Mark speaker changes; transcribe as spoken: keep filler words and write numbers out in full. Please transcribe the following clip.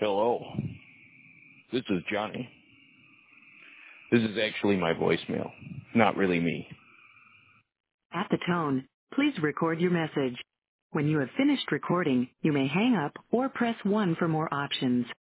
Speaker 1: Hello, this is Johnny. This is actually my voicemail, not really me.
Speaker 2: At the tone, please record your message. When you have finished recording, you may hang up or press one for more options.